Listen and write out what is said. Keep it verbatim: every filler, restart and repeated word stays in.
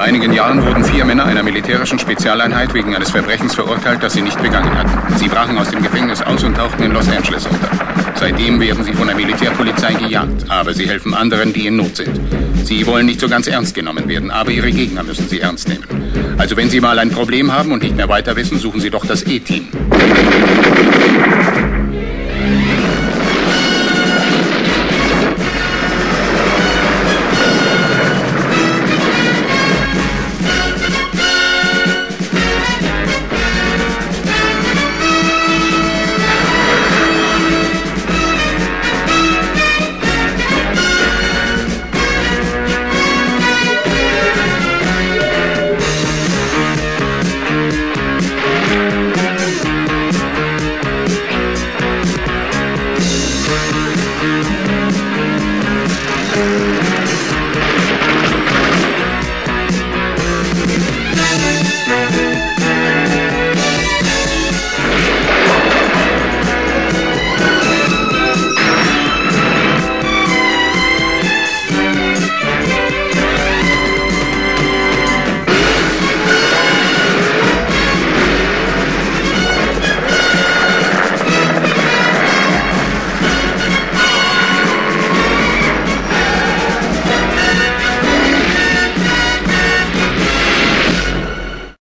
Vor einigen Jahren wurden vier Männer einer militärischen Spezialeinheit wegen eines Verbrechens verurteilt, das sie nicht begangen hatten. Sie brachen aus dem Gefängnis aus und tauchten in Los Angeles unter. Seitdem werden sie von der Militärpolizei gejagt, aber sie helfen anderen, die in Not sind. Sie wollen nicht so ganz ernst genommen werden, aber ihre Gegner müssen sie ernst nehmen. Also wenn Sie mal ein Problem haben und nicht mehr weiter wissen, suchen Sie doch das E-Team.